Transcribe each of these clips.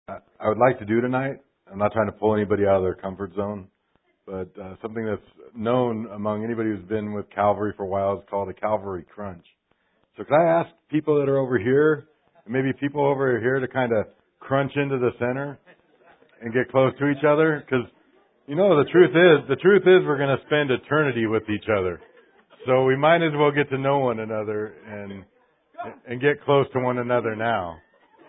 I would like to do tonight. I'm not trying to pull anybody out of their comfort zone, but something that's known among anybody who's been with Calvary for a while is called a Calvary Crunch. So could I ask people that are over here, and maybe people over here, to kind of crunch into the center and get close to each other? Because, you know, the truth is we're going to spend eternity with each other. So we might as well get to know one another and get close to one another now.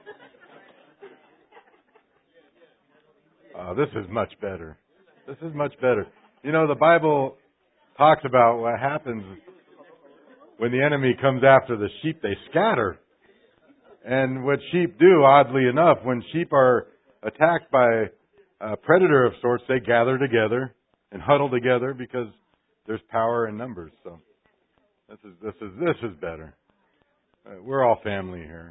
This is much better. This is much better. You know, the Bible talks about what happens when the enemy comes after the sheep. They scatter. And what sheep do, oddly enough, when sheep are attacked by a predator of sorts, they gather together and huddle together because there's power in numbers. So this is better. We're all family here.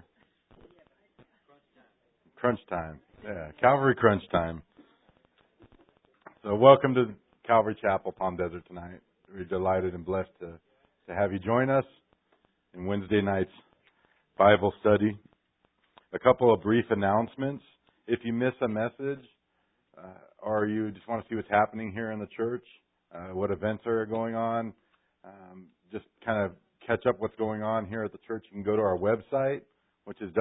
Crunch time. Yeah, Calvary crunch time. So welcome to Calvary Chapel, Palm Desert tonight. We're delighted and blessed to have you join us in Wednesday night's Bible study. A couple of brief announcements. If you miss a message or you just want to see what's happening here in the church, what events are going on, just kind of catch up what's going on here at the church, you can go to our website, which is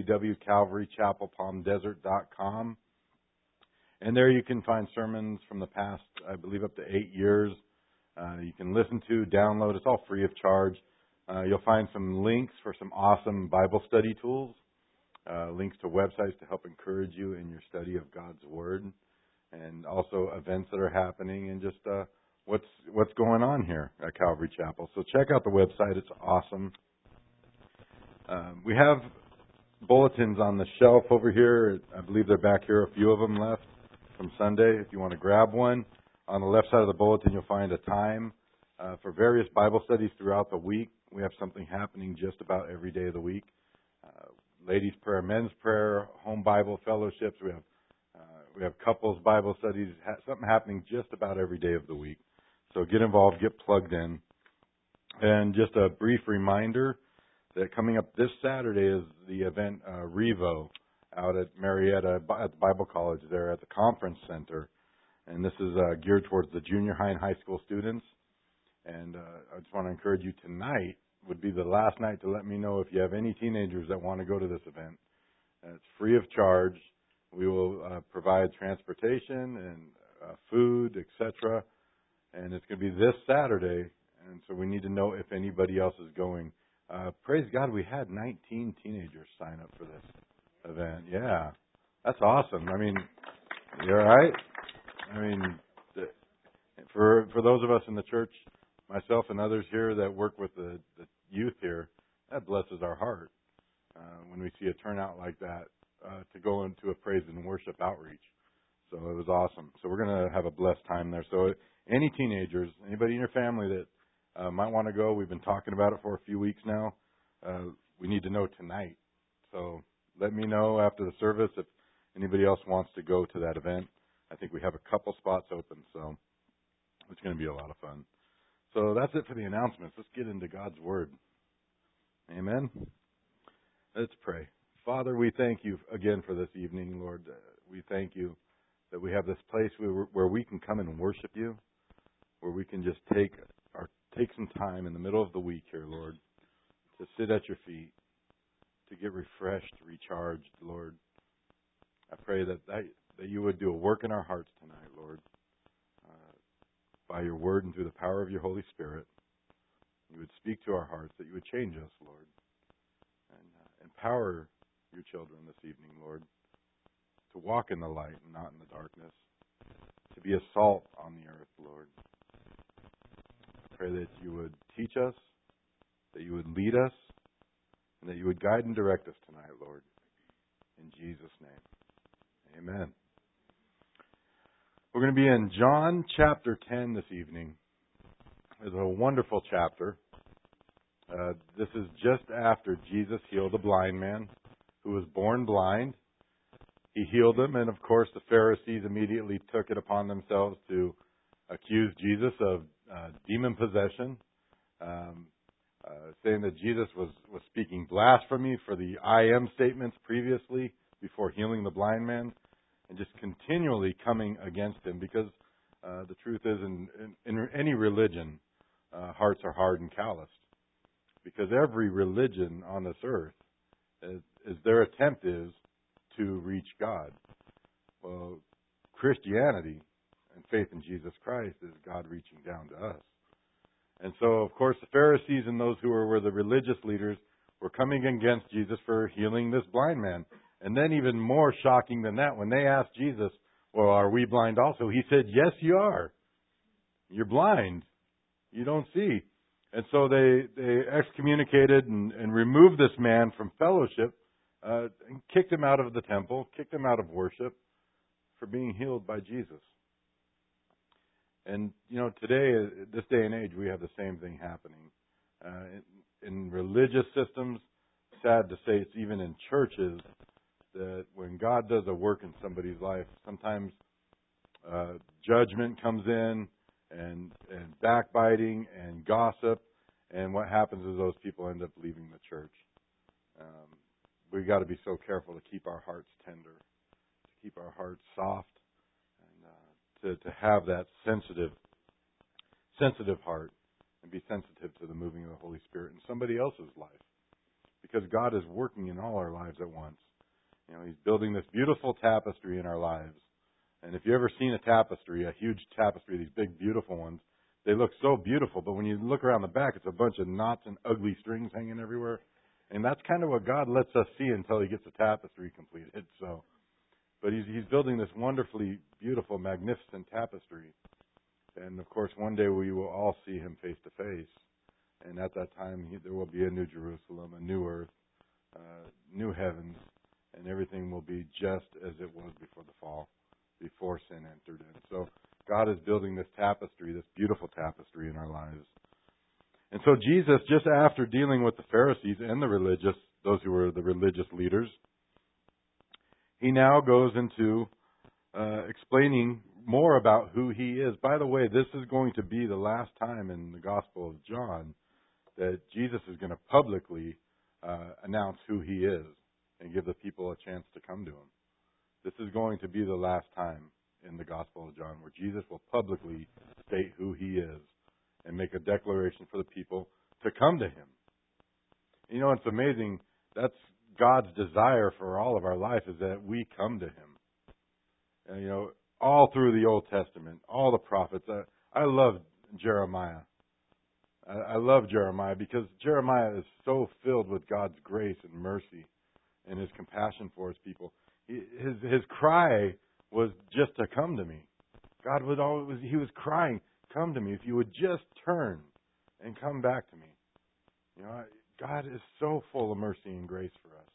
www.calvarychapelpalmdesert.com. And there you can find sermons from the past, I believe, up to 8 years. You can listen to, download. It's all free of charge. You'll find some links for some awesome Bible study tools, links to websites to help encourage you in your study of God's Word, and also events that are happening and just what's going on here at Calvary Chapel. So check out the website. It's awesome. We have bulletins on the shelf over here. I believe they're back here, a few of them left from Sunday. If you want to grab one, on the left side of the bulletin you'll find a time for various Bible studies throughout the week. We have something happening just about every day of the week. Ladies' prayer, men's prayer, home Bible fellowships. We have couples Bible studies. Something happening just about every day of the week. So get involved, get plugged in. And just a brief reminder that coming up this Saturday is the event Revo out at Marietta at the Bible College there at the Conference Center. And this is geared towards the junior high and high school students. And I just want to encourage you, tonight would be the last night to let me know if you have any teenagers that want to go to this event. It's free of charge. We will provide transportation and food, etc. And it's going to be this Saturday. And so we need to know if anybody else is going. Praise God, we had 19 teenagers sign up for this event. Yeah, that's awesome. I mean, you all right? I mean, for those of us in the church, myself and others here that work with the youth here, that blesses our heart when we see a turnout like that to go into a praise and worship outreach. So it was awesome. So we're going to have a blessed time there. So any teenagers, anybody in your family that might want to go, we've been talking about it for a few weeks now. We need to know tonight. So let me know after the service if anybody else wants to go to that event. I think we have a couple spots open, so it's going to be a lot of fun. So that's it for the announcements. Let's get into God's Word. Amen. Let's pray. Father, we thank you again for this evening, Lord. We thank you that we have this place where we can come and worship you, where we can just take some time in the middle of the week here, Lord, to sit at your feet, to get refreshed, recharged, Lord. I pray that you would do a work in our hearts tonight, Lord, by your word and through the power of your Holy Spirit. You would speak to our hearts, that you would change us, Lord, and empower your children this evening, Lord, to walk in the light and not in the darkness, to be a salt on the earth, Lord. I pray that you would teach us, that you would lead us, and that you would guide and direct us tonight, Lord. In Jesus' name, amen. We're going to be in John chapter 10 this evening. It's a wonderful chapter. This is just after Jesus healed a blind man who was born blind. He healed him, and of course the Pharisees immediately took it upon themselves to accuse Jesus of demon possession, saying that Jesus was speaking blasphemy for the I am statements previously before healing the blind man, and just continually coming against him, because the truth is, in any religion, hearts are hard and calloused. Because every religion on this earth, is their attempt is to reach God. Well, Christianity and faith in Jesus Christ is God reaching down to us. And so, of course, the Pharisees and those who were the religious leaders were coming against Jesus for healing this blind man. And then even more shocking than that, when they asked Jesus, well, are we blind also? He said, yes, you are. You're blind. You don't see. And so they excommunicated and removed this man from fellowship and kicked him out of the temple, kicked him out of worship for being healed by Jesus. And, today, this day and age, we have the same thing happening. In religious systems, sad to say, it's even in churches, that when God does a work in somebody's life, sometimes judgment comes in, and backbiting and gossip, and what happens is those people end up leaving the church. We've got to be so careful to keep our hearts tender, to keep our hearts soft, and to have that sensitive heart, and be sensitive to the moving of the Holy Spirit in somebody else's life, because God is working in all our lives at once. He's building this beautiful tapestry in our lives. And if you've ever seen a tapestry, a huge tapestry, these big, beautiful ones, they look so beautiful. But when you look around the back, it's a bunch of knots and ugly strings hanging everywhere. And that's kind of what God lets us see until He gets the tapestry completed. But He's building this wonderfully beautiful, magnificent tapestry. And, of course, one day we will all see Him face to face. And at that time, there will be a new Jerusalem, a new earth, new heavens, and everything will be just as it was before the fall, before sin entered in. So God is building this tapestry, this beautiful tapestry in our lives. And so Jesus, just after dealing with the Pharisees and the religious, those who were the religious leaders, He now goes into explaining more about who He is. By the way, this is going to be the last time in the Gospel of John that Jesus is going to publicly announce who He is and give the people a chance to come to Him. This is going to be the last time in the Gospel of John where Jesus will publicly state who He is and make a declaration for the people to come to Him. It's amazing. That's God's desire for all of our life, is that we come to Him. And, all through the Old Testament, all the prophets. I love Jeremiah. I love Jeremiah because Jeremiah is so filled with God's grace and mercy and His compassion for His people. His cry was just to come to me. He was crying, come to me. If you would just turn and come back to me. God is so full of mercy and grace for us.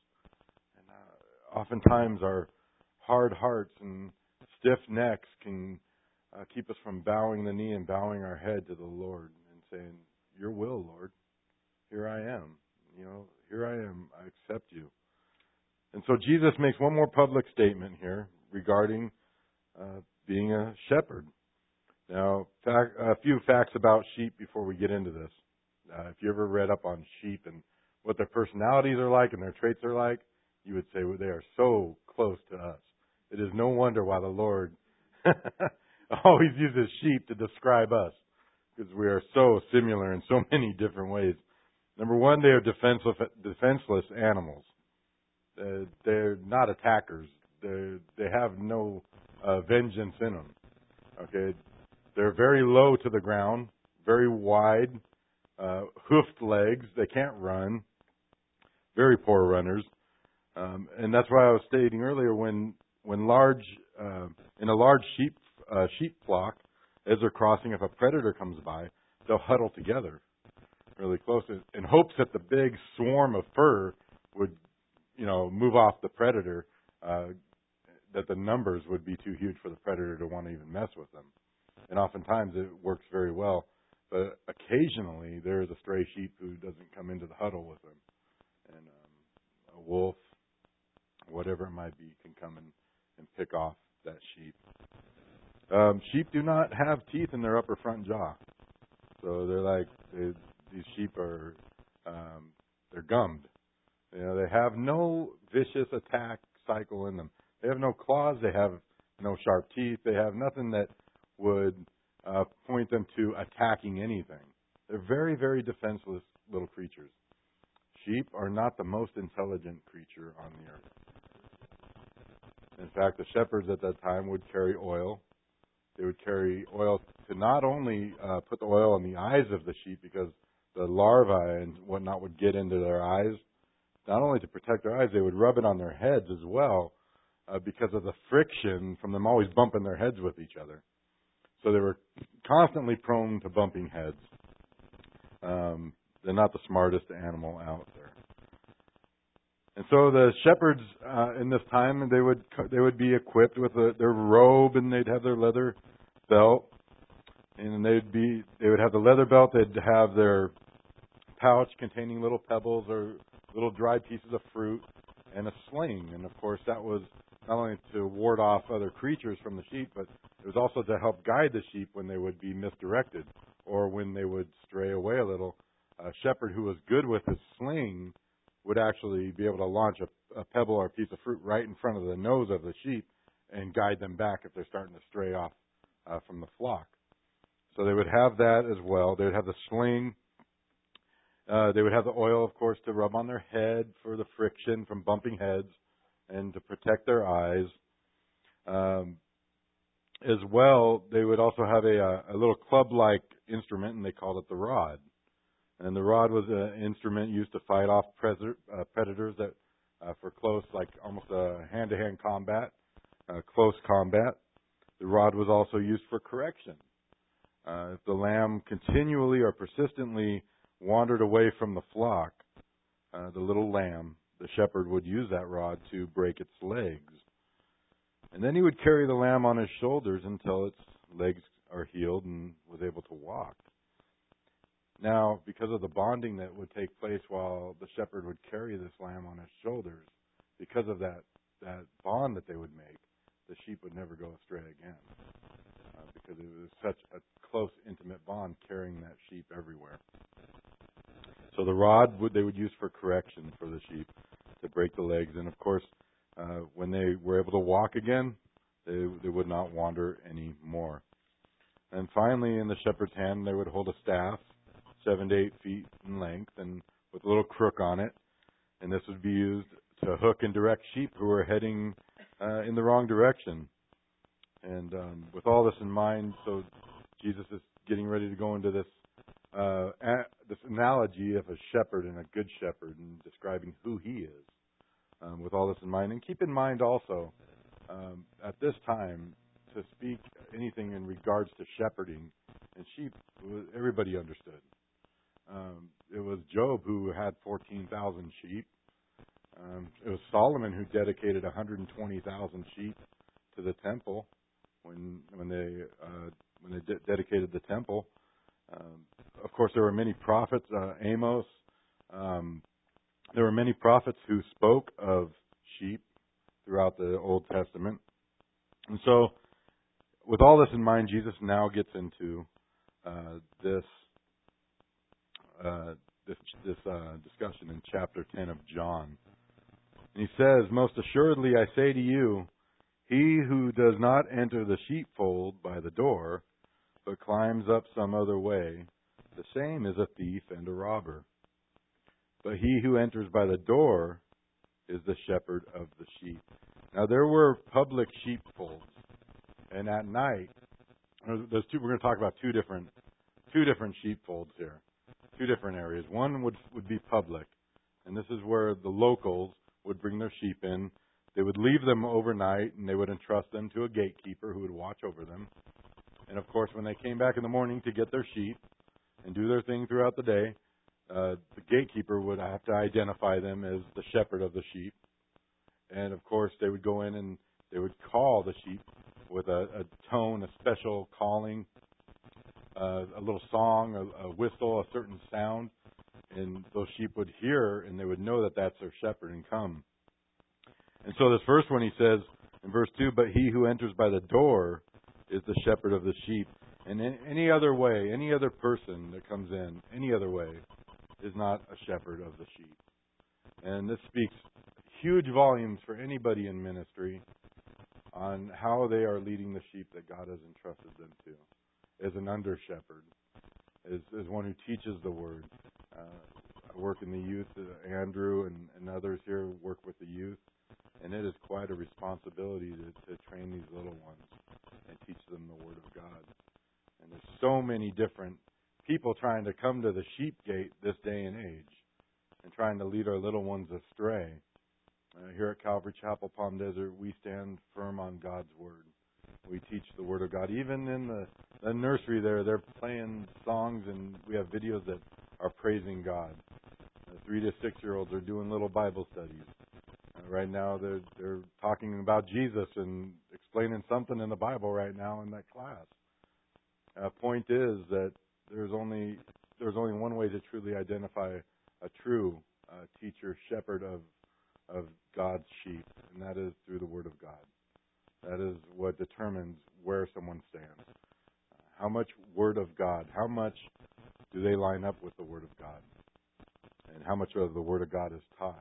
And oftentimes our hard hearts and stiff necks can keep us from bowing the knee and bowing our head to the Lord and saying, your will, Lord. Here I am. Here I am. I accept you. And so Jesus makes one more public statement here regarding being a shepherd. Now, a few facts about sheep before we get into this. If you ever read up on sheep and what their personalities are like and their traits are like, you would say, well, they are so close to us. It is no wonder why the Lord always uses sheep to describe us, because we are so similar in so many different ways. Number one, they are defenseless animals. They're not attackers. They have no vengeance in them. Okay, they're very low to the ground, very wide, hoofed legs. They can't run. Very poor runners, and that's why I was stating earlier when large in a large sheep flock, as they're crossing, if a predator comes by, they'll huddle together really close in hopes that the big swarm of fur would, move off the predator, that the numbers would be too huge for the predator to want to even mess with them. And oftentimes it works very well. But occasionally there is a stray sheep who doesn't come into the huddle with them. And a wolf, whatever it might be, can come and pick off that sheep. Sheep do not have teeth in their upper front jaw. So these sheep are, they're gummed. They have no vicious attacks cycle in them. They have no claws. They have no sharp teeth. They have nothing that would point them to attacking anything. They're very, very defenseless little creatures. Sheep are not the most intelligent creature on the earth. In fact, the shepherds at that time would carry oil. They would carry oil to not only put the oil on the eyes of the sheep, because the larvae and whatnot would get into their eyes. Not only to protect their eyes, they would rub it on their heads as well, because of the friction from them always bumping their heads with each other. So they were constantly prone to bumping heads. They're not the smartest animal out there. And so the shepherds in this time, they would be equipped with their robe, and they'd have their leather belt, and they would have the leather belt. They'd have their pouch containing little pebbles or little dried pieces of fruit, and a sling. And of course, that was not only to ward off other creatures from the sheep, but it was also to help guide the sheep when they would be misdirected or when they would stray away a little. A shepherd who was good with his sling would actually be able to launch a pebble or a piece of fruit right in front of the nose of the sheep and guide them back if they're starting to stray off from the flock. So they would have that as well. They would have the sling. They would have the oil, of course, to rub on their head for the friction from bumping heads and to protect their eyes. As well, they would also have a little club-like instrument, and they called it the rod. And the rod was an instrument used to fight off predators that for close, like almost a hand-to-hand combat, close combat. The rod was also used for correction. If the lamb continually or persistently wandered away from the flock, the little lamb, the shepherd would use that rod to break its legs. And then he would carry the lamb on his shoulders until its legs are healed and was able to walk. Now, because of the bonding that would take place while the shepherd would carry this lamb on his shoulders, because of that bond that they would make, the sheep would never go astray again. Because it was such a close, intimate bond carrying that sheep everywhere. So the rod they would use for correction for the sheep to break the legs. And of course, when they were able to walk again, they would not wander anymore. And finally, in the shepherd's hand, they would hold a staff, 7 to 8 feet in length, and with a little crook on it. And this would be used to hook and direct sheep who were heading in the wrong direction. And with all this in mind, so Jesus is getting ready to go into this analogy of a shepherd and a good shepherd and describing who he is. With all this in mind. And keep in mind also, at this time, to speak anything in regards to shepherding and sheep, everybody understood. It was Job who had 14,000 sheep. It was Solomon who dedicated 120,000 sheep to the temple when they dedicated the temple. Of course, there were many prophets. Amos. There were many prophets who spoke of sheep throughout the Old Testament. And so, with all this in mind, Jesus now gets into this discussion in chapter 10 of John. And he says, "Most assuredly I say to you, he who does not enter the sheepfold by the door, but climbs up some other way, the same is a thief and a robber. But he who enters by the door is the shepherd of the sheep." Now there were public sheepfolds, and at night, we're going to talk about two different sheepfolds here, two different areas. One would be public, and this is where the locals would bring their sheep in. They would leave them overnight, and they would entrust them to a gatekeeper who would watch over them. And of course, when they came back in the morning to get their sheep and do their thing throughout the day, the gatekeeper would have to identify them as the shepherd of the sheep. And of course, they would go in and they would call the sheep with a tone, a special calling, a little song, a whistle, a certain sound. And those sheep would hear, and they would know that that's their shepherd and come. And so this first one, he says in verse 2, "But he who enters by the door is the shepherd of the sheep. And in any other way, any other person that comes in, any other way, is not a shepherd of the sheep." And this speaks huge volumes for anybody in ministry on how they are leading the sheep that God has entrusted them to. As an under shepherd, as one who teaches the word. I work in the youth. Andrew and others here work with the youth, and it is quite a responsibility to train these little ones and teach them the word of God. And there's so many different people trying to come to the sheep gate this day and age and trying to lead our little ones astray. Here at Calvary Chapel, Palm Desert, we stand firm on God's Word. We teach the Word of God. Even in the nursery there, they're playing songs, and we have videos that are praising God. 3 to 6-year-olds are doing little Bible studies. Right now, they're talking about Jesus and explaining something in the Bible right now in that class. Point is that there's only one way to truly identify a true teacher, shepherd of God's sheep, and that is through the Word of God. That is what determines where someone stands. How much Word of God, how much do they line up with the Word of God? And how much of the Word of God is taught?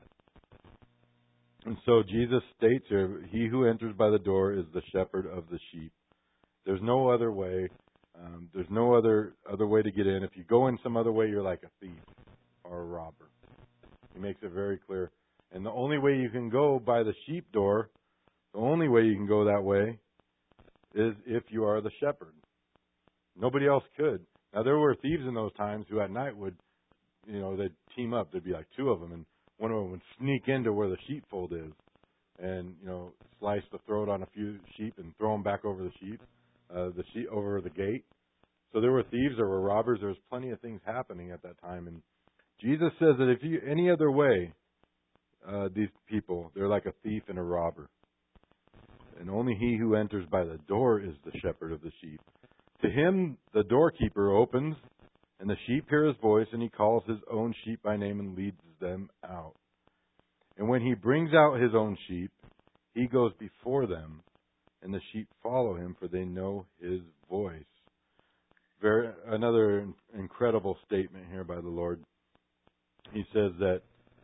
And so Jesus states here, he who enters by the door is the shepherd of the sheep. There's no other way. There's no other way to get in. If you go in some other way, you're like a thief or a robber. He makes it very clear. And the only way you can go by the sheep door, the only way you can go that way is if you are the shepherd. Nobody else could. Now, there were thieves in those times who at night would, they'd team up. There'd be like 2 of them, and one of them would sneak into where the sheepfold is and, slice the throat on a few sheep and throw them back over the sheep over the gate. So there were thieves, there were robbers, there was plenty of things happening at that time. And Jesus says that if you any other way, these people, they're like a thief and a robber. And only he who enters by the door is the shepherd of the sheep. To him the doorkeeper opens, and the sheep hear his voice, and he calls his own sheep by name and leads them out. And when he brings out his own sheep, he goes before them, and the sheep follow him, for they know his voice. Another incredible statement here by the Lord. He says that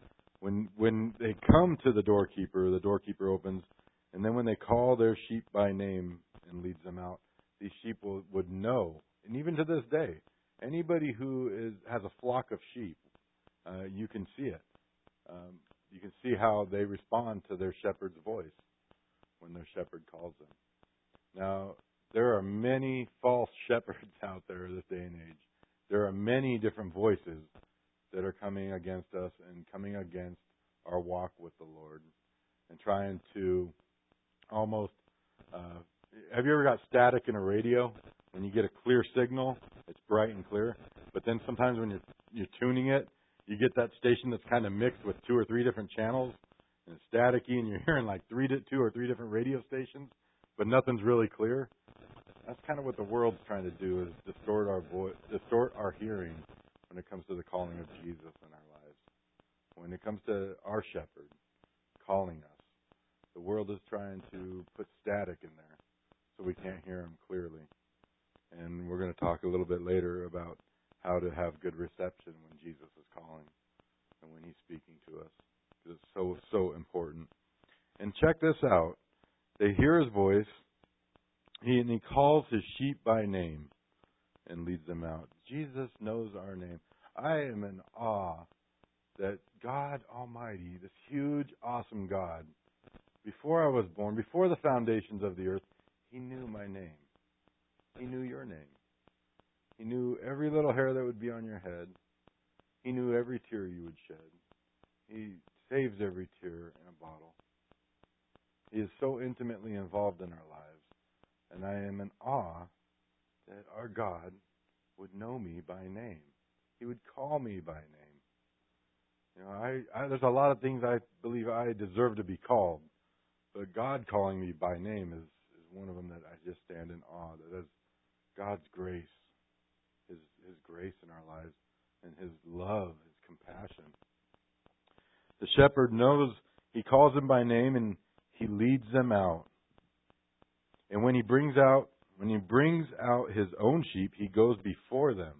when they come to the doorkeeper opens, and then when they call their sheep by name and leads them out, these sheep would know. And even to this day, anybody who has a flock of sheep, you can see it. You can see how they respond to their shepherd's voice when their shepherd calls them. Now, there are many false shepherds out there this day and age. There are many different voices that are coming against us and coming against our walk with the Lord and trying to almost... have you ever got static in a radio? When you get a clear signal, it's bright and clear. But then sometimes when you're tuning it, you get that station that's kind of mixed with 2 or 3 different channels, and it's staticky, and you're hearing like 2 or 3 different radio stations, but nothing's really clear. That's kind of what the world's trying to do, is distort our voice, distort our hearing when it comes to the calling of Jesus in our lives. When it comes to our shepherd calling us, the world is trying to put static in there so we can't hear him clearly. And we're going to talk a little bit later about how to have good reception when Jesus is calling and when he's speaking to us. Because it's so important. And check this out. They hear his voice, and he calls his sheep by name and leads them out. Jesus knows our name. I am in awe that God Almighty, this huge, awesome God, before I was born, before the foundations of the earth, he knew my name. He knew your name. He knew every little hair that would be on your head. He knew every tear you would shed. He saves every tear in a bottle. He is so intimately involved in our lives. And I am in awe that our God would know me by name. He would call me by name. There's a lot of things I believe I deserve to be called. But God calling me by name is one of them that I just stand in awe. That is God's grace, His grace in our lives, and His love, His compassion. The shepherd knows, he calls them by name, and he leads them out. And when he brings out his own sheep, he goes before them.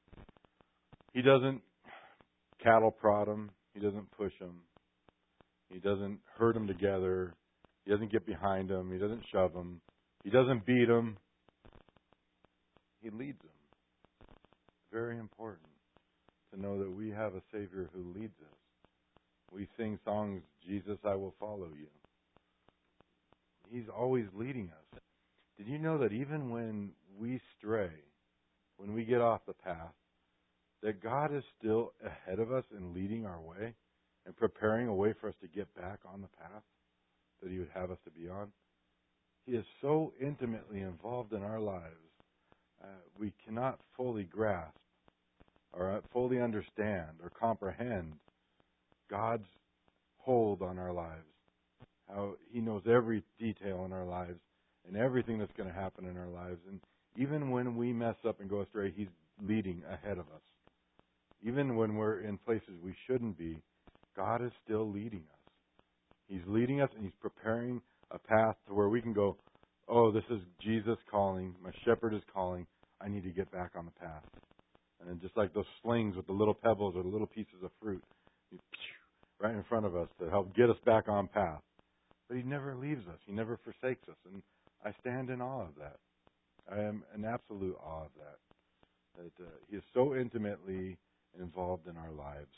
He doesn't cattle prod them. He doesn't push them. He doesn't herd them together. He doesn't get behind them. He doesn't shove them. He doesn't beat them. He leads them. Very important to know that we have a Savior who leads us. We sing songs, Jesus, I will follow you. He's always leading us. Did you know that even when we stray, when we get off the path, that God is still ahead of us and leading our way and preparing a way for us to get back on the path that He would have us to be on? He is so intimately involved in our lives, we cannot fully grasp or fully understand or comprehend God's hold on our lives. How He knows every detail in our lives and everything that's going to happen in our lives. And even when we mess up and go astray, He's leading ahead of us. Even when we're in places we shouldn't be, God is still leading us. He's leading us and He's preparing a path to where we can go, oh, this is Jesus calling. My shepherd is calling. I need to get back on the path. And then just like those slings with the little pebbles or the little pieces of fruit, right in front of us to help get us back on path. But He never leaves us. He never forsakes us. And I stand in awe of that. I am in absolute awe of that. That He is so intimately involved in our lives.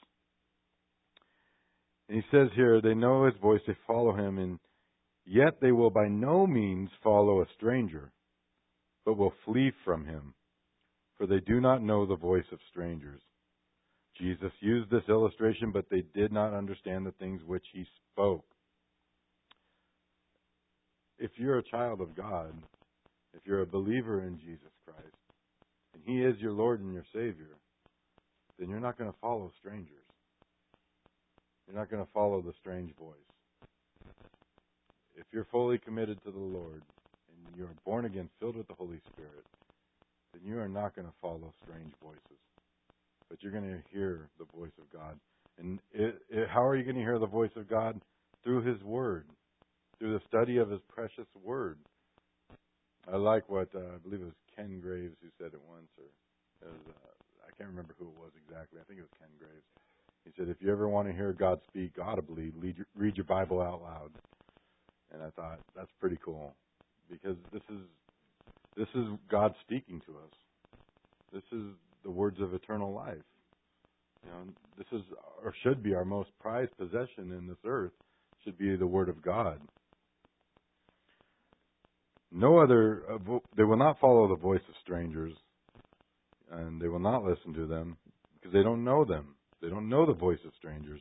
And He says here, they know His voice, they follow Him, and yet they will by no means follow a stranger, but will flee from him, for they do not know the voice of strangers. Jesus used this illustration, but they did not understand the things which He spoke. If you're a child of God, if you're a believer in Jesus Christ, and He is your Lord and your Savior, then you're not going to follow strangers. You're not going to follow the strange voice. If you're fully committed to the Lord, and you're born again, filled with the Holy Spirit, then you are not going to follow strange voices. But you're going to hear the voice of God. And how are you going to hear the voice of God? Through His Word, through the study of His precious Word. I like what, I believe it was Ken Graves who said it once, or it was, I can't remember who it was exactly. I think it was Ken Graves. He said, if you ever want to hear God speak audibly, read your Bible out loud. And I thought, that's pretty cool. Because this is God speaking to us. This is the words of eternal life. You know, this is or should be our most prized possession in this earth. Should be the Word of God. No other. They will not follow the voice of strangers, and they will not listen to them because they don't know them. They don't know the voice of strangers.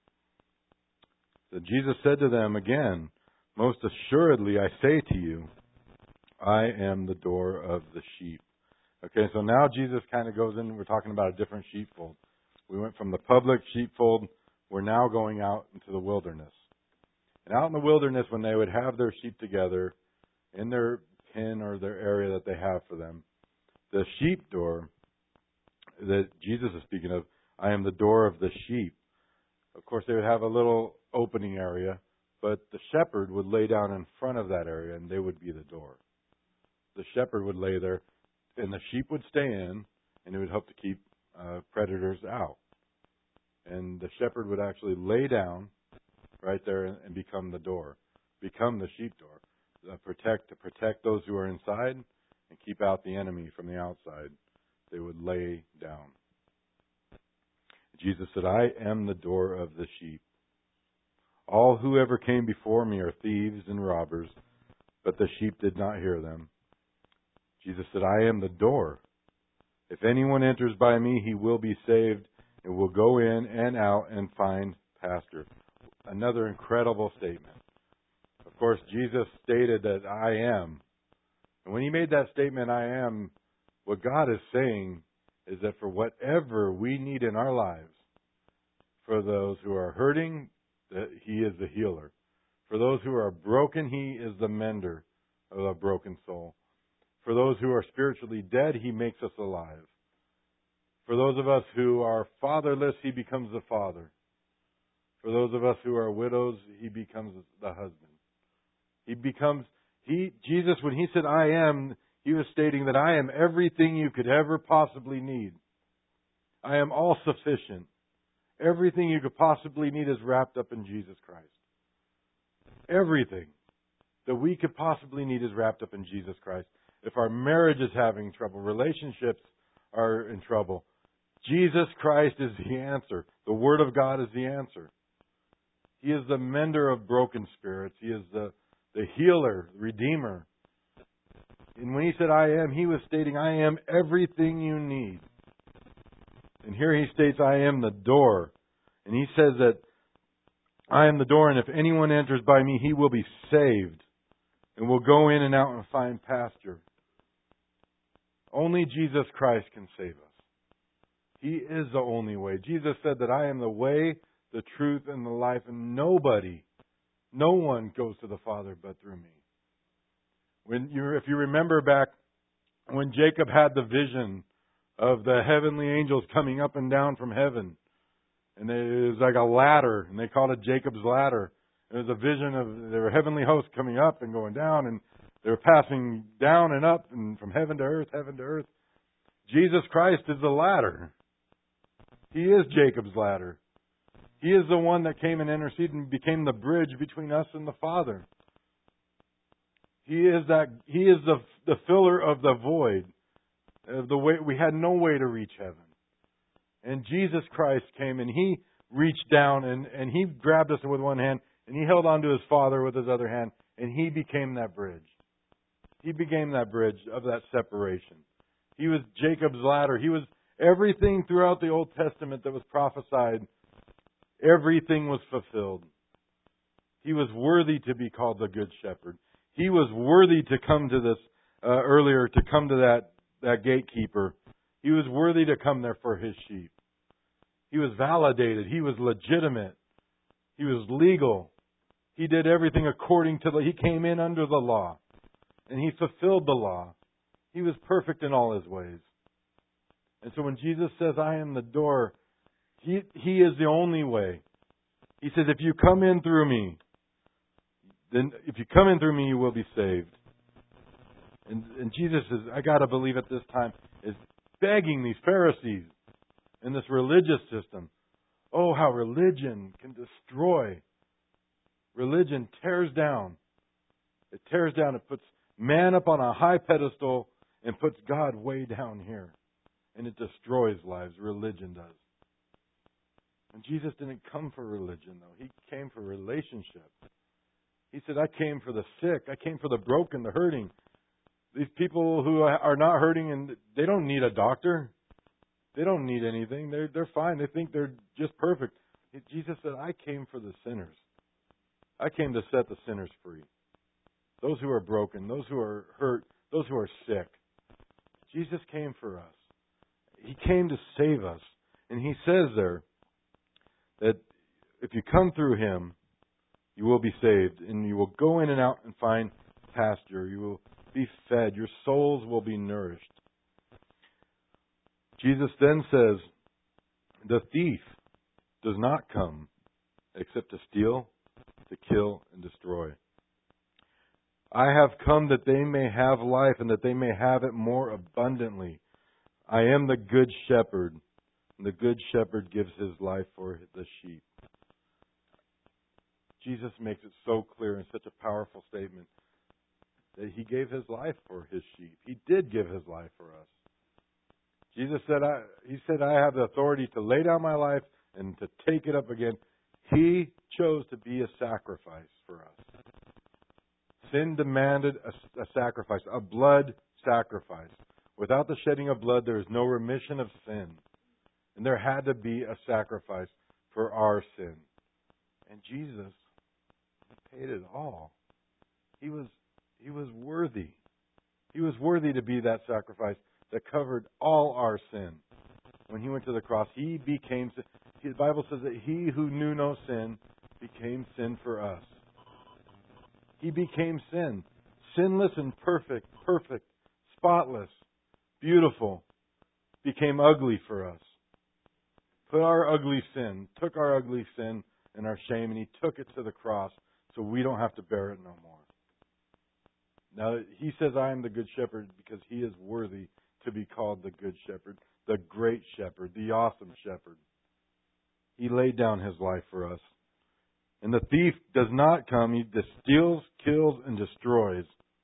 So Jesus said to them again, most assuredly I say to you, I am the door of the sheep. Okay, so now Jesus kind of goes in. We're talking about a different sheepfold. We went from the public sheepfold. We're now going out into the wilderness. And out in the wilderness, when they would have their sheep together in their pen or their area that they have for them, the sheep door that Jesus is speaking of, I am the door of the sheep. Of course, they would have a little opening area, but the shepherd would lay down in front of that area, and they would be the door. The shepherd would lay there, and the sheep would stay in, and it would help to keep predators out. And the shepherd would actually lay down right there and become the door, become the sheep door, to protect those who are inside and keep out the enemy from the outside. They would lay down. Jesus said, I am the door of the sheep. All who ever came before me are thieves and robbers, but the sheep did not hear them. Jesus said, I am the door. If anyone enters by me, he will be saved and will go in and out and find pasture. Another incredible statement. Of course, Jesus stated that I am. And when He made that statement, I am, what God is saying is that for whatever we need in our lives, for those who are hurting, that He is the healer. For those who are broken, He is the mender of a broken soul. For those who are spiritually dead, He makes us alive. For those of us who are fatherless, He becomes the father. For those of us who are widows, He becomes the husband. Jesus, when He said, I am, He was stating that I am everything you could ever possibly need. I am all sufficient. Everything you could possibly need is wrapped up in Jesus Christ. Everything that we could possibly need is wrapped up in Jesus Christ. If our marriage is having trouble, relationships are in trouble, Jesus Christ is the answer. The Word of God is the answer. He is the mender of broken spirits. He is the healer, redeemer. And when He said, I am, He was stating, I am everything you need. And here He states, I am the door. And He says that I am the door, and if anyone enters by me, he will be saved and will go in and out and find pasture. Only Jesus Christ can save us. He is the only way. Jesus said that I am the way, the truth, and the life, and no one goes to the Father but through me. If you remember back when Jacob had the vision of the heavenly angels coming up and down from heaven, and it was like a ladder, and they called it Jacob's ladder. It was a vision of their heavenly hosts coming up and going down, and they were passing down and up and from heaven to earth, heaven to earth. Jesus Christ is the ladder. He is Jacob's ladder. He is the one that came and interceded and became the bridge between us and the Father. He is the filler of the void. Of the way we had no way to reach heaven. And Jesus Christ came and He reached down and He grabbed us with one hand and He held on to His Father with His other hand, and He became that bridge. He became that bridge of that separation. He was Jacob's ladder. He was everything throughout the Old Testament that was prophesied. Everything was fulfilled. He was worthy to be called the Good Shepherd. He was worthy to come to this to come to that gatekeeper. He was worthy to come there for His sheep. He was validated. He was legitimate. He was legal. He did everything according to He came in under the law. And He fulfilled the law. He was perfect in all His ways. And so when Jesus says, I am the door, He is the only way. He says, if you come in through me, you will be saved. And Jesus is, I got to believe at this time, is begging these Pharisees and this religious system. Oh, how religion can destroy. Religion tears down. It tears down. It puts man up on a high pedestal and puts God way down here. And it destroys lives. Religion does. And Jesus didn't come for religion, though. He came for relationship. He said, I came for the sick. I came for the broken, the hurting. These people who are not hurting, and they don't need a doctor. They don't need anything. They're fine. They think they're just perfect. Jesus said, I came for the sinners. I came to set the sinners free. Those who are broken, those who are hurt, those who are sick. Jesus came for us. He came to save us. And He says there that if you come through Him, you will be saved. And you will go in and out and find pasture. You will be fed. Your souls will be nourished. Jesus then says, the thief does not come except to steal, to kill, and destroy. I have come that they may have life and that they may have it more abundantly. I am the good shepherd, and the good shepherd gives his life for the sheep. Jesus makes it so clear in such a powerful statement that He gave His life for His sheep. He did give His life for us. Jesus said, He said, I have the authority to lay down my life and to take it up again. He chose to be a sacrifice for us. Sin demanded a sacrifice, a blood sacrifice. Without the shedding of blood, there is no remission of sin. And there had to be a sacrifice for our sin. And Jesus paid it all. He was worthy. He was worthy to be that sacrifice that covered all our sin. When He went to the cross, He became sin. The Bible says that He who knew no sin became sin for us. He became sin. Sinless and perfect, spotless, beautiful, became ugly for us. Took our ugly sin and our shame, and He took it to the cross so we don't have to bear it no more. Now, He says, I am the good shepherd because He is worthy to be called the good shepherd, the great shepherd, the awesome shepherd. He laid down His life for us. And the thief does not come. He steals, kills, and destroys.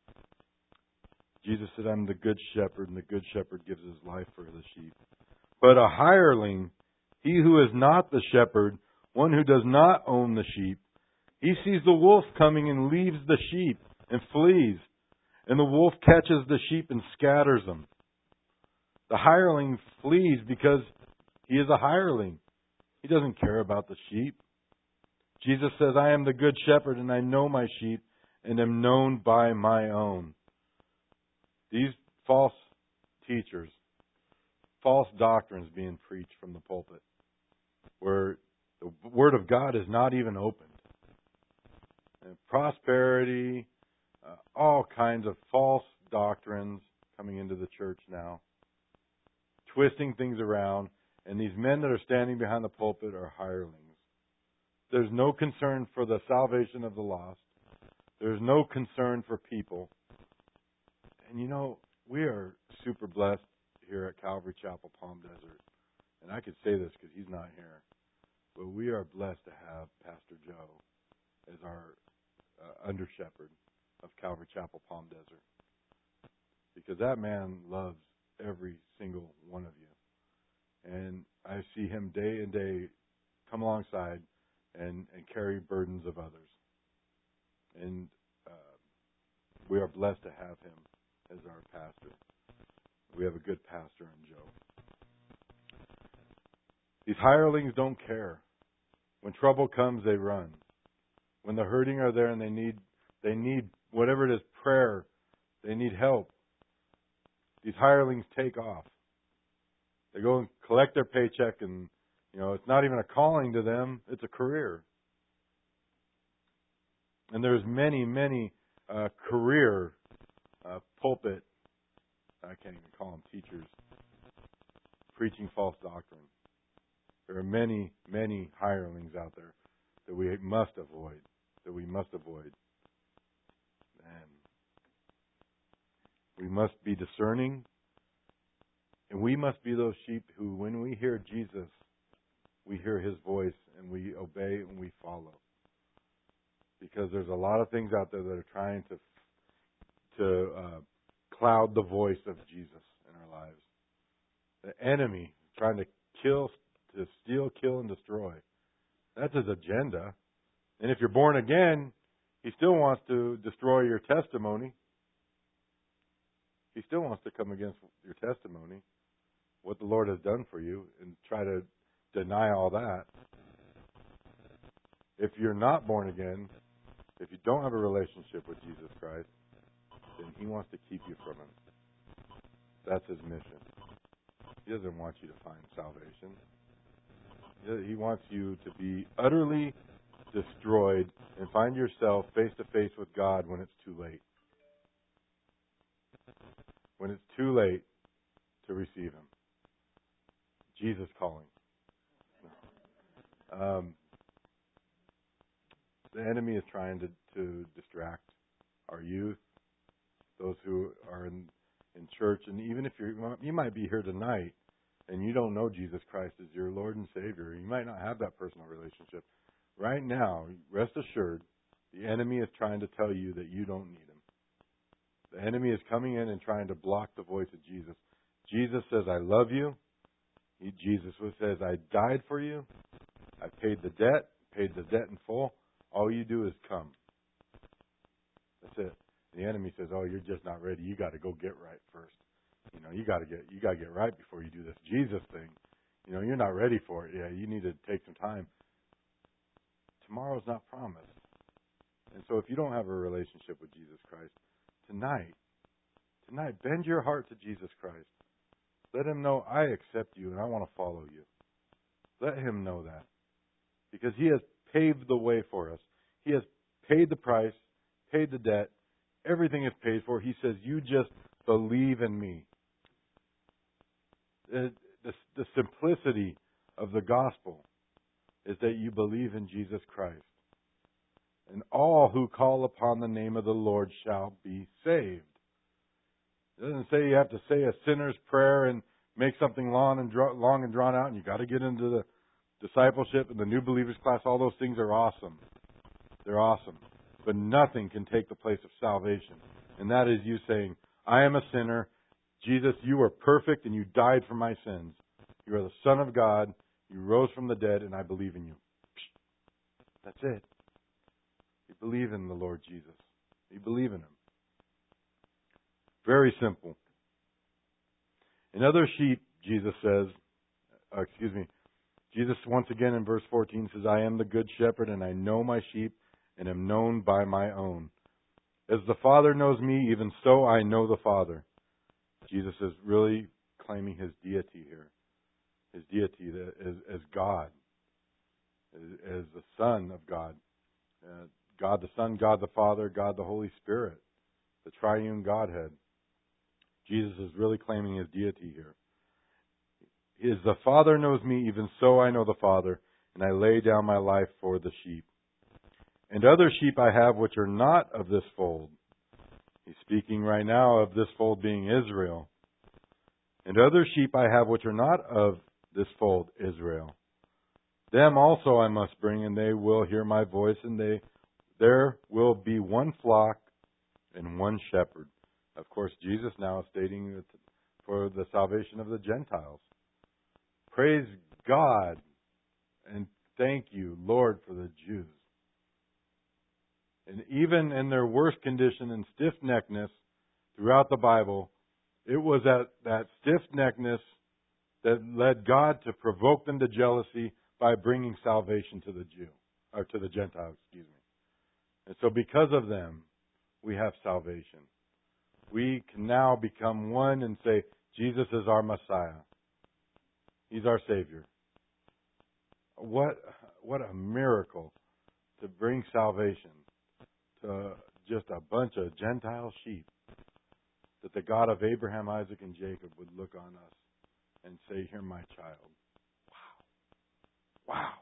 Jesus said, I'm the good shepherd, and the good shepherd gives his life for the sheep. But a hireling, he who is not the shepherd, one who does not own the sheep, he sees the wolf coming and leaves the sheep and flees. And the wolf catches the sheep and scatters them. The hireling flees because he is a hireling. He doesn't care about the sheep. Jesus says, I am the good shepherd, and I know my sheep, and am known by my own. These false teachers, false doctrines being preached from the pulpit, where the Word of God is not even opened. And prosperity, all kinds of false doctrines coming into the church now, twisting things around, and these men that are standing behind the pulpit are hirelings. There's no concern for the salvation of the lost. There's no concern for people. And you know, we are super blessed here at Calvary Chapel, Palm Desert. And I could say this because he's not here. But we are blessed to have Pastor Joe as our under shepherd of Calvary Chapel, Palm Desert. Because that man loves every single one of you. And I see him day and day come alongside and carry burdens of others. And we are blessed to have him as our pastor. We have a good pastor in Joe. These hirelings don't care. When trouble comes, they run. When the hurting are there and they need whatever it is, prayer, they need help. These hirelings take off. They go and collect their paycheck, and it's not even a calling to them, it's a career. And there's many career pulpit, I can't even call them teachers, preaching false doctrine. There are many hirelings out there that we must avoid. And we must be discerning. And we must be those sheep who, when we hear Jesus, we hear His voice and we obey and we follow. Because there's a lot of things out there that are trying to cloud the voice of Jesus in our lives. The enemy is trying to steal, kill, and destroy. That's his agenda. And if you're born again, he still wants to destroy your testimony. He still wants to come against your testimony, what the Lord has done for you, and try to deny all that. If you're not born again, if you don't have a relationship with Jesus Christ, then He wants to keep you from Him. That's His mission. He doesn't want you to find salvation. He wants you to be utterly destroyed and find yourself face to face with God when it's too late. When it's too late to receive Him. Jesus calling. The enemy is trying to distract our youth, those who are in church, and even if you might be here tonight and you don't know Jesus Christ as your Lord and Savior, you might not have that personal relationship. Right now, rest assured, the enemy is trying to tell you that you don't need Him. The enemy is coming in and trying to block the voice of Jesus. Jesus says, I love you. Jesus says, I died for you. I paid the debt in full. All you do is come. That's it. The enemy says, oh, you're just not ready. You got to go get right first. You got to get right before you do this Jesus thing. You're not ready for it. Yeah, you need to take some time. Tomorrow's not promised. And so if you don't have a relationship with Jesus Christ, tonight, bend your heart to Jesus Christ. Let Him know, I accept you and I want to follow you. Let Him know that. Because He has paved the way for us. He has paid the price, paid the debt. Everything is paid for. He says, you just believe in me. The simplicity of the gospel is that you believe in Jesus Christ. And all who call upon the name of the Lord shall be saved. It doesn't say you have to say a sinner's prayer and make something long and drawn out, and you got to get into the discipleship and the new believers class. All those things are awesome. They're awesome. But nothing can take the place of salvation. And that is you saying, I am a sinner. Jesus, you are perfect and you died for my sins. You are the Son of God. You rose from the dead and I believe in you. That's it. You believe in the Lord Jesus. You believe in Him. Very simple. In other sheep, Jesus says, Jesus once again in verse 14 says, I am the good shepherd and I know my sheep and am known by my own. As the Father knows me, even so I know the Father. Jesus is really claiming His deity here. His deity as God, as the Son of God. God the Son, God the Father, God the Holy Spirit, the triune Godhead. Jesus is really claiming His deity here. As the Father knows me, even so I know the Father, and I lay down my life for the sheep. And other sheep I have which are not of this fold. He's speaking right now of this fold being Israel. And other sheep I have which are not of this fold, Israel. Them also I must bring, and they will hear my voice, and there will be one flock and one shepherd. Of course, Jesus now is stating that for the salvation of the Gentiles. Praise God and thank you, Lord, for the Jews. And even in their worst condition and stiff-neckedness throughout the Bible, it was that stiff-neckedness that led God to provoke them to jealousy by bringing salvation to the Jew, or to the Gentiles, And so because of them, we have salvation. We can now become one and say, Jesus is our Messiah. He's our Savior. What a miracle to bring salvation to just a bunch of Gentile sheep. That the God of Abraham, Isaac, and Jacob would look on us and say, "Hear my child." Wow.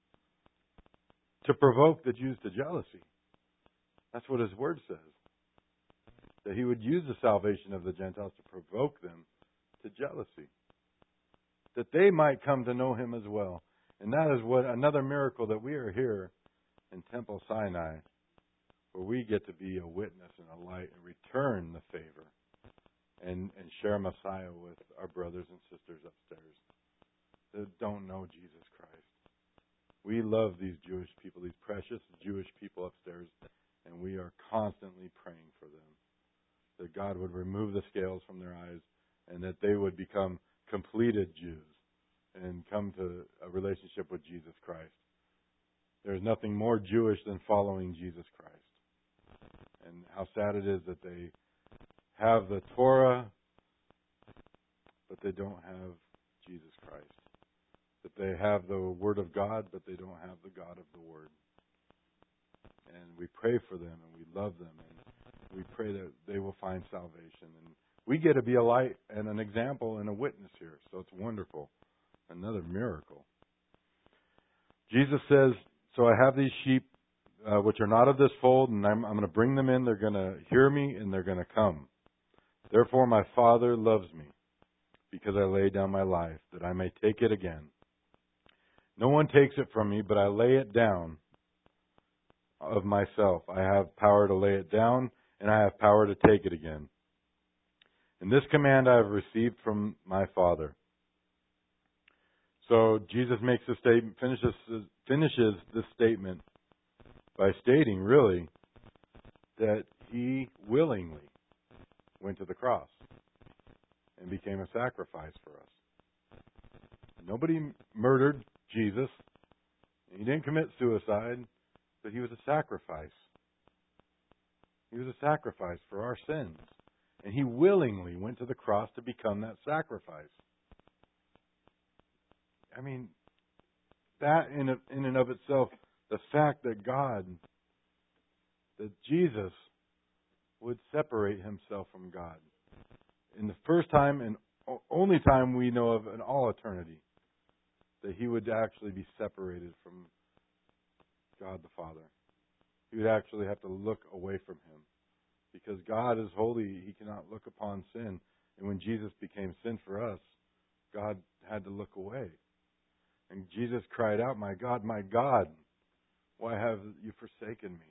To provoke the Jews to jealousy. That's what His Word says. That He would use the salvation of the Gentiles to provoke them to jealousy. That they might come to know Him as well. And that is what another miracle that we are here in Temple Sinai, where we get to be a witness and a light and return the favor and share Messiah with our brothers and sisters upstairs that don't know Jesus Christ. We love these Jewish people, these precious Jewish people upstairs, and we are constantly praying for them. That God would remove the scales from their eyes and that they would become completed Jews and come to a relationship with Jesus Christ. There's nothing more Jewish than following Jesus Christ. And how sad it is that they have the Torah, but they don't have Jesus Christ. That they have the Word of God, but they don't have the God of the Word. And we pray for them, and we love them, and we pray that they will find salvation. And we get to be a light and an example and a witness here, so it's wonderful. Another miracle. Jesus says, so I have these sheep which are not of this fold, and I'm going to bring them in. They're going to hear me, and they're going to come. Therefore my Father loves me, because I lay down my life, that I may take it again. No one takes it from me, but I lay it down of myself. I have power to lay it down, and I have power to take it again. And this command I have received from my Father. So Jesus makes a statement, finishes this statement by stating, really, that He willingly went to the cross and became a sacrifice for us. Nobody murdered Jesus. He didn't commit suicide, but He was a sacrifice. He was a sacrifice for our sins. And He willingly went to the cross to become that sacrifice. I mean, that in and of itself, the fact that that Jesus would separate Himself from God. In the first time and only time we know of in all eternity, that He would actually be separated from God the Father. He would actually have to look away from Him. Because God is holy, He cannot look upon sin. And when Jesus became sin for us, God had to look away. And Jesus cried out, my God, Why have you forsaken me?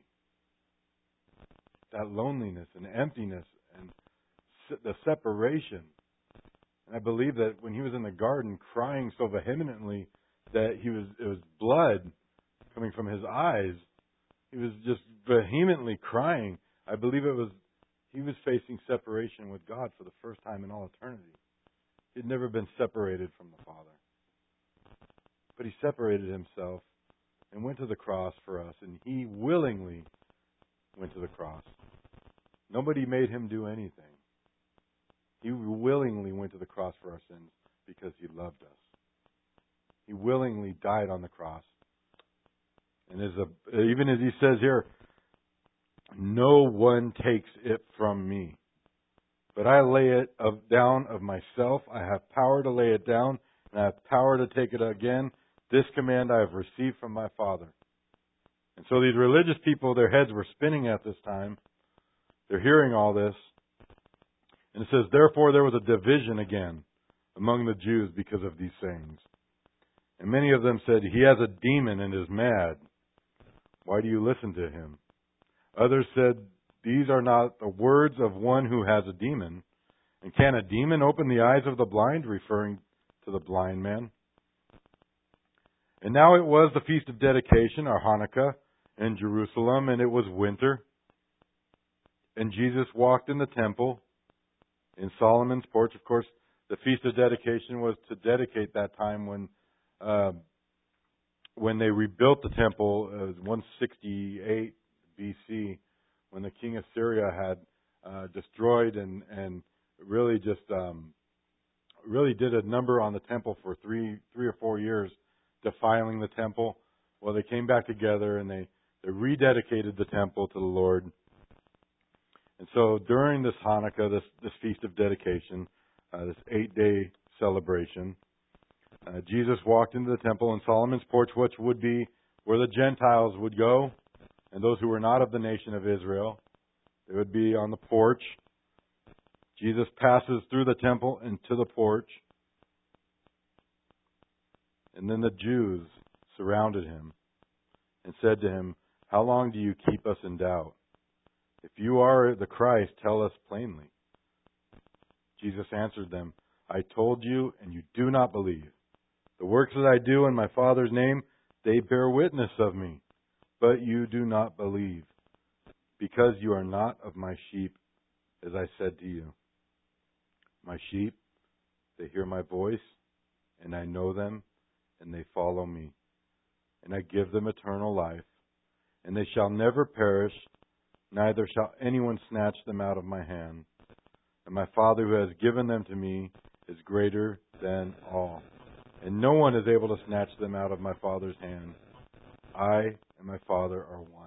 That loneliness and emptiness and the separation. And I believe that when he was in the garden crying so vehemently that it was blood coming from his eyes, he was just vehemently crying. I believe he was facing separation with God for the first time in all eternity. He'd never been separated from the Father. But he separated himself and went to the cross for us, and he willingly went to the cross. Nobody made him do anything. He willingly went to the cross for our sins because he loved us. He willingly died on the cross. And even as he says here, no one takes it from me, but I lay it down of myself. I have power to lay it down, and I have power to take it again. This command I have received from my Father. And so these religious people, their heads were spinning at this time. They're hearing all this. And it says, therefore there was a division again among the Jews because of these sayings. And many of them said, he has a demon and is mad. Why do you listen to him? Others said, these are not the words of one who has a demon. And can a demon open the eyes of the blind? Referring to the blind man. And now it was the Feast of Dedication, or Hanukkah, in Jerusalem, and it was winter. And Jesus walked in the temple in Solomon's porch. Of course, the Feast of Dedication was to dedicate that time when they rebuilt the temple. It was 168 BC, when the king of Syria had destroyed and really just really did a number on the temple for three or 4 years, defiling the temple. Well, they came back together and they rededicated the temple to the Lord. And so during this Hanukkah, this Feast of Dedication, this 8-day celebration, Jesus walked into the temple in Solomon's porch, which would be where the Gentiles would go, and those who were not of the nation of Israel. They would be on the porch. Jesus passes through the temple and to the porch. And then the Jews surrounded him and said to him, how long do you keep us in doubt? If you are the Christ, tell us plainly. Jesus answered them, I told you, and you do not believe. The works that I do in my Father's name, they bear witness of me. But you do not believe, because you are not of my sheep, as I said to you. My sheep, they hear my voice, and I know them, and they follow me. And I give them eternal life, and they shall never perish, neither shall anyone snatch them out of my hand. And my Father who has given them to me is greater than all. And no one is able to snatch them out of my Father's hand. I and my Father are one.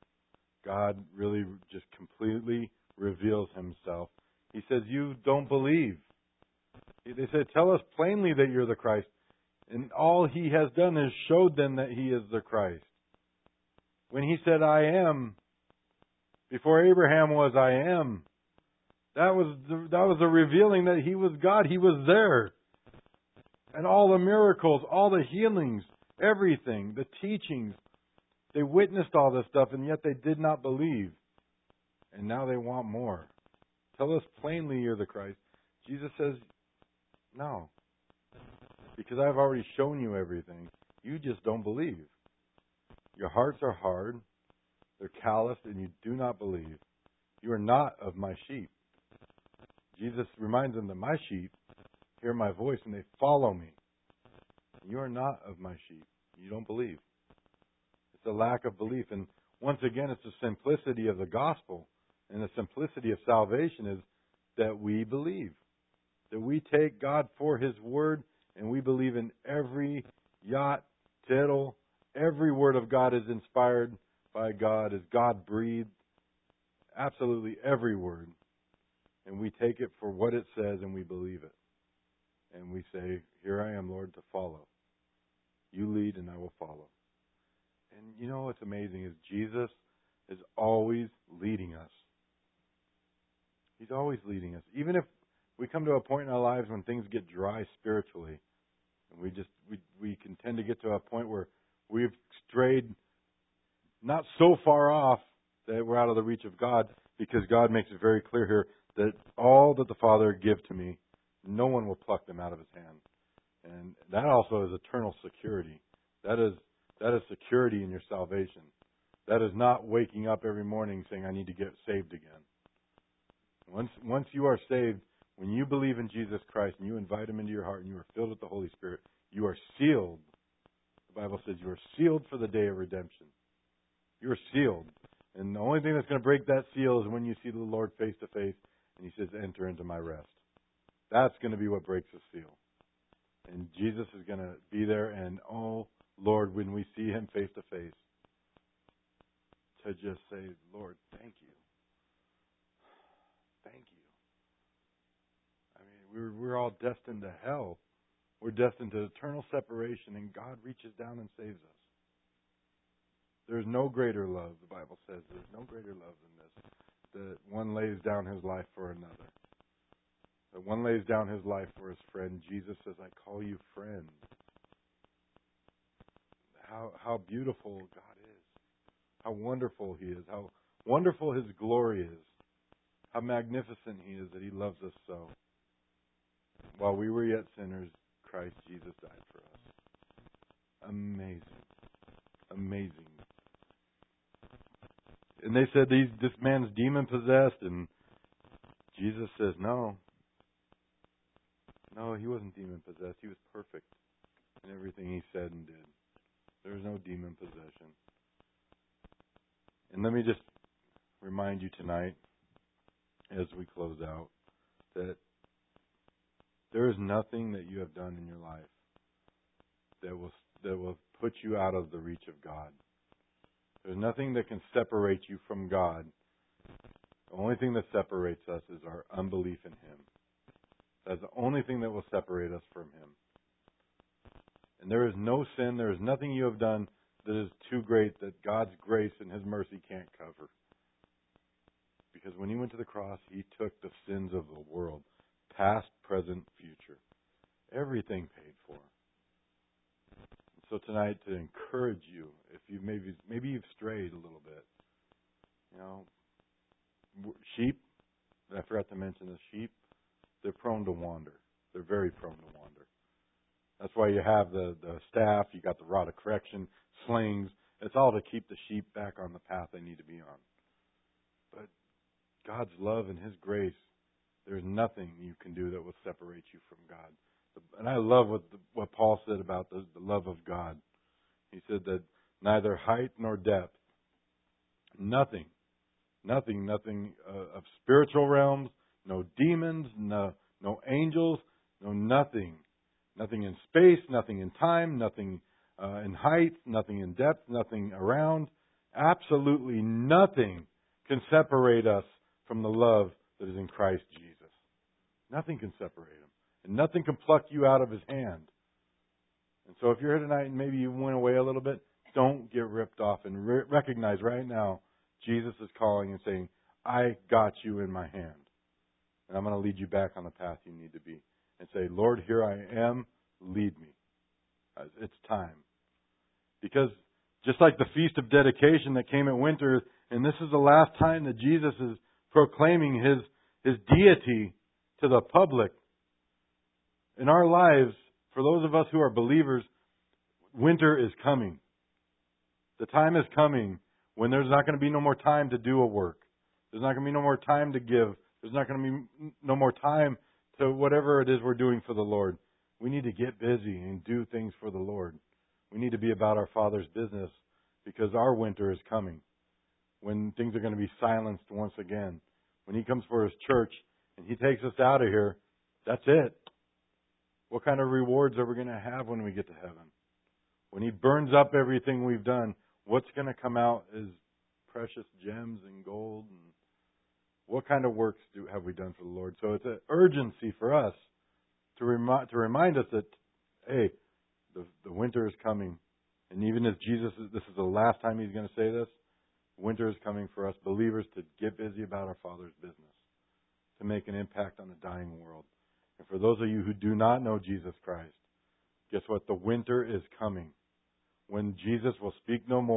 God really just completely reveals himself. He says, you don't believe. They said, tell us plainly that you're the Christ. And all he has done is showed them that he is the Christ. When he said, I am, before Abraham was, I am. That was the revealing that he was God. He was there. And all the miracles, all the healings, everything, the teachings, they witnessed all this stuff, and yet they did not believe. And now they want more. Tell us plainly you're the Christ. Jesus says, no. Because I've already shown you everything. You just don't believe. Your hearts are hard. They're calloused, and you do not believe. You are not of my sheep. Jesus reminds them that my sheep hear my voice and they follow me. You are not of my sheep. You don't believe. It's a lack of belief. And once again, it's the simplicity of the gospel and the simplicity of salvation is that we believe. That we take God for his word and we believe in every jot, tittle, every word of God is inspired by God, is God breathed. Absolutely every word. And we take it for what it says and we believe it. And we say, here I am, Lord, to follow. You lead and I will follow. And you know what's amazing is Jesus is always leading us. He's always leading us. Even if we come to a point in our lives when things get dry spiritually, and we can tend to get to a point where we've strayed not so far off that we're out of the reach of God, because God makes it very clear here that all that the Father give to me, no one will pluck them out of His hand. And that also is eternal security. That is security in your salvation. That is not waking up every morning saying, I need to get saved again. Once you are saved, when you believe in Jesus Christ and you invite Him into your heart and you are filled with the Holy Spirit, you are sealed. The Bible says you are sealed for the day of redemption. You are sealed. And the only thing that's going to break that seal is when you see the Lord face to face and He says, enter into my rest. That's going to be what breaks the seal. And Jesus is going to be there, and oh, Lord, when we see Him face to face, to just say, Lord, thank you. Thank you. I mean, we're all destined to hell. We're destined to eternal separation, and God reaches down and saves us. There's no greater love, the Bible says. There's no greater love than this. That one lays down his life for another. That one lays down his life for his friend. Jesus says, I call you friend. How beautiful God is. How wonderful He is. How wonderful His glory is. How magnificent He is that He loves us so. While we were yet sinners, Christ Jesus died for us. Amazing. Amazing. And they said this man's demon possessed, and Jesus says, no. No, he wasn't demon possessed. He was perfect in everything he said and did. There was no demon possession. And let me just remind you tonight, as we close out, that there is nothing that you have done in your life that will put you out of the reach of God. There's nothing that can separate you from God. The only thing that separates us is our unbelief in Him. That's the only thing that will separate us from Him. And there is no sin, there is nothing you have done that is too great that God's grace and His mercy can't cover. Because when He went to the cross, He took the sins of the world, past, present, future. Everything paid for. So tonight, to encourage you, if you maybe you've strayed a little bit, sheep. I forgot to mention the sheep. They're prone to wander. They're very prone to wander. That's why you have the staff. You got the rod of correction, slings. It's all to keep the sheep back on the path they need to be on. But God's love and His grace, there's nothing you can do that will separate you from God. And I love what Paul said about the love of God. He said that neither height nor depth, nothing of spiritual realms, no demons, no angels, nothing in space, nothing in time, nothing in height, nothing in depth, nothing around. Absolutely nothing can separate us from the love that is in Christ Jesus. Nothing can separate Him. And nothing can pluck you out of His hand. And so if you're here tonight and maybe you went away a little bit, don't get ripped off, and recognize right now Jesus is calling and saying, I got you in my hand. And I'm going to lead you back on the path you need to be. And say, Lord, here I am. Lead me. It's time. Because just like the Feast of Dedication that came at winter, and this is the last time that Jesus is proclaiming His deity to the public. In our lives, for those of us who are believers, winter is coming. The time is coming when there's not going to be no more time to do a work. There's not going to be no more time to give. There's not going to be no more time to whatever it is we're doing for the Lord. We need to get busy and do things for the Lord. We need to be about our Father's business, because our winter is coming. When things are going to be silenced once again. When He comes for His church and He takes us out of here, that's it. What kind of rewards are we going to have when we get to heaven? When He burns up everything we've done, what's going to come out is precious gems and gold. And what kind of works have we done for the Lord? So it's an urgency for us to remind us that, hey, the winter is coming. And even as Jesus, this is the last time He's going to say this, winter is coming for us believers to get busy about our Father's business, to make an impact on a dying world. And for those of you who do not know Jesus Christ, guess what? The winter is coming. When Jesus will speak no more,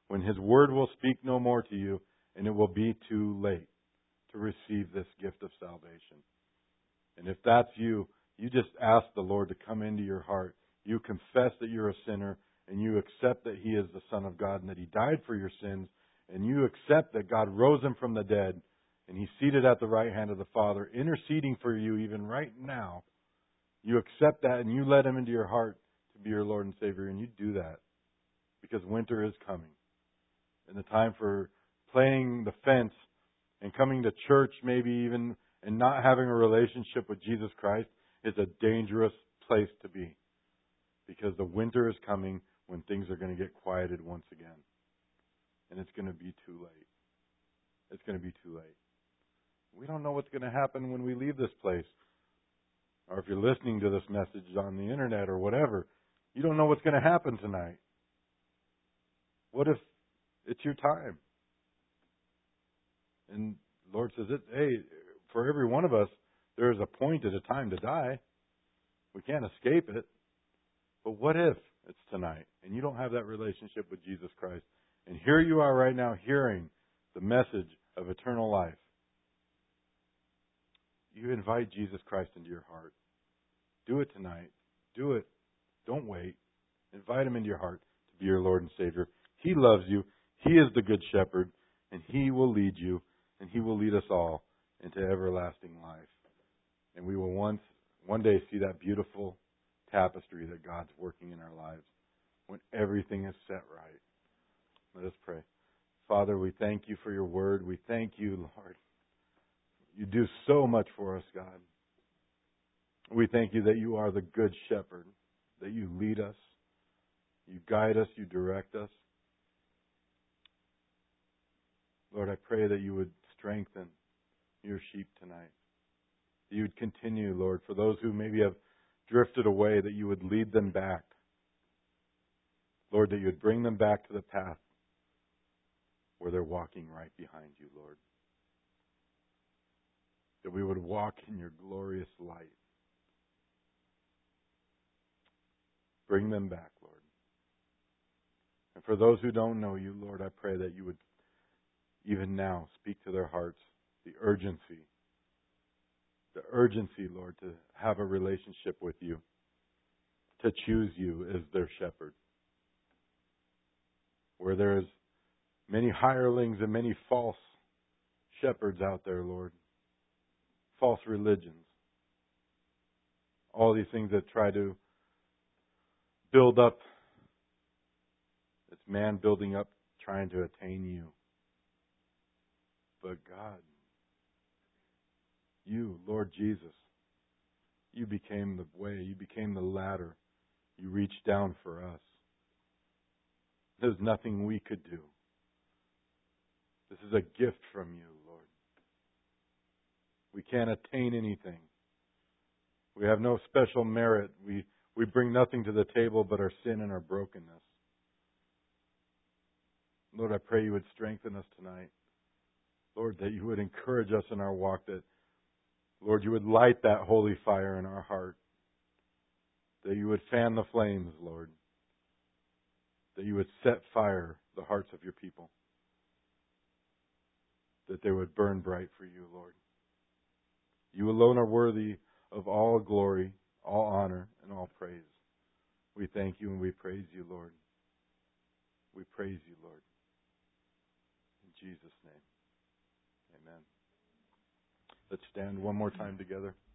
when His Word will speak no more to you, and it will be too late to receive this gift of salvation. And if that's you, you just ask the Lord to come into your heart. You confess that you're a sinner, and you accept that He is the Son of God and that He died for your sins, and you accept that God rose Him from the dead, and He's seated at the right hand of the Father, interceding for you even right now. You accept that, and you let Him into your heart to be your Lord and Savior, and you do that because winter is coming. And the time for playing the fence and coming to church maybe even and not having a relationship with Jesus Christ is a dangerous place to be. Because the winter is coming when things are going to get quieted once again. And it's going to be too late. It's going to be too late. We don't know what's going to happen when we leave this place. Or if you're listening to this message on the internet or whatever, you don't know what's going to happen tonight. What if it's your time? And the Lord says, hey, for every one of us, there is a point at a time to die. We can't escape it. But what if it's tonight and you don't have that relationship with Jesus Christ? And here you are right now hearing the message of eternal life. You invite Jesus Christ into your heart. Do it tonight. Do it. Don't wait. Invite Him into your heart to be your Lord and Savior. He loves you. He is the Good Shepherd. And He will lead you. And He will lead us all into everlasting life. And we will one day see that beautiful tapestry that God's working in our lives when everything is set right. Let us pray. Father, we thank You for Your Word. We thank You, Lord. You do so much for us, God. We thank You that You are the Good Shepherd, that You lead us, You guide us, You direct us. Lord, I pray that You would strengthen Your sheep tonight. That You would continue, Lord, for those who maybe have drifted away, that You would lead them back. Lord, that You would bring them back to the path where they're walking right behind You, Lord. That we would walk in Your glorious light. Bring them back, Lord. And for those who don't know You, Lord, I pray that You would even now speak to their hearts the urgency, Lord, to have a relationship with You, to choose You as their shepherd. Where there's many hirelings and many false shepherds out there, Lord. False religions. All these things that try to build up. It's man building up, trying to attain You. But God, You, Lord Jesus, You became the way. You became the ladder. You reached down for us. There's nothing we could do. This is a gift from You, Lord. We can't attain anything. We have no special merit. We bring nothing to the table but our sin and our brokenness. Lord, I pray You would strengthen us tonight. Lord, that You would encourage us in our walk, that, Lord, You would light that holy fire in our heart, that You would fan the flames, Lord, that You would set fire the hearts of Your people, that they would burn bright for You, Lord. You alone are worthy of all glory, all honor, and all praise. We thank You and we praise You, Lord. We praise You, Lord. In Jesus' name, amen. Let's stand one more time together.